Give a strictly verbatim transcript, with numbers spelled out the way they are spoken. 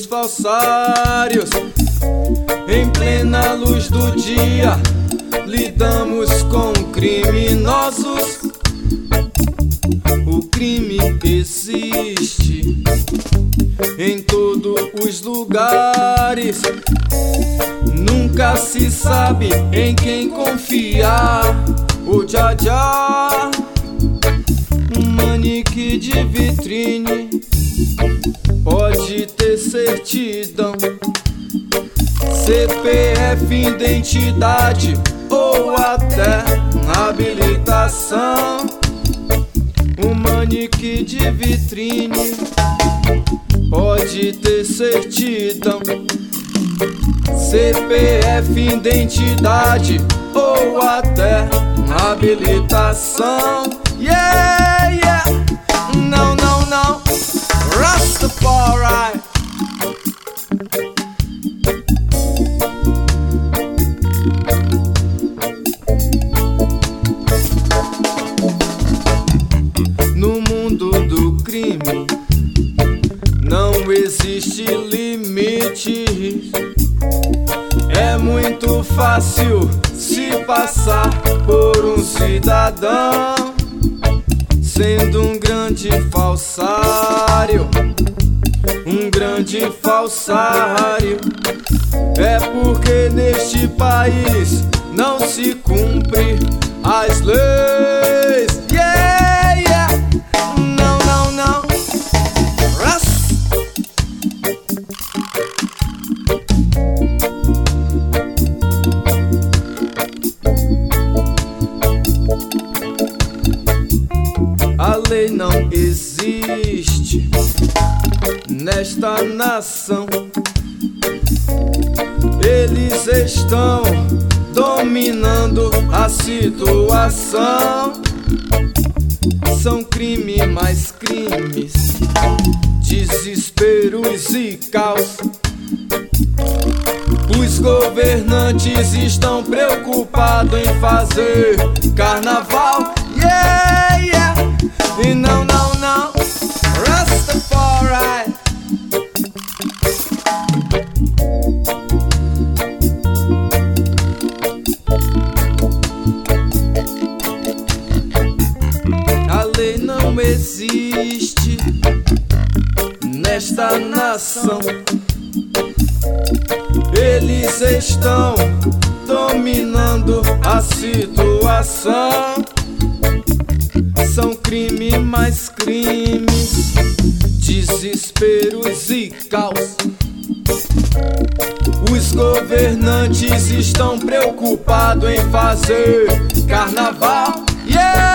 falsários. Em plena luz do dia, lidamos com criminosos. O crime existe em todos os lugares. Nunca se sabe em quem confiar. O já já, um manequim de vitrine pode ter certidão, C P F, identidade ou até habilitação. Um manequim de vitrine pode ter certidão, C P F, identidade ou até habilitação. Yeah, yeah. Não, não, não. Rastafari. No mundo do crime não existe limites. É muito fácil se passar por um cidadão, sendo um grande falsário, um grande falsário. É porque neste país não se cumpre as leis. Yeah, yeah. Não, não, não. Ras. A lei não existe nesta nação. Eles estão dominando a situação. São crime mais crimes, desesperos e caos. Os governantes estão preocupados em fazer carnaval. Yeah, yeah. E não, não, não. Rastafari. A lei não existe nesta nação. Eles estão dominando a situação. São crime mais crimes, desesperos e caos. Os governantes estão preocupados em fazer carnaval. Yeah!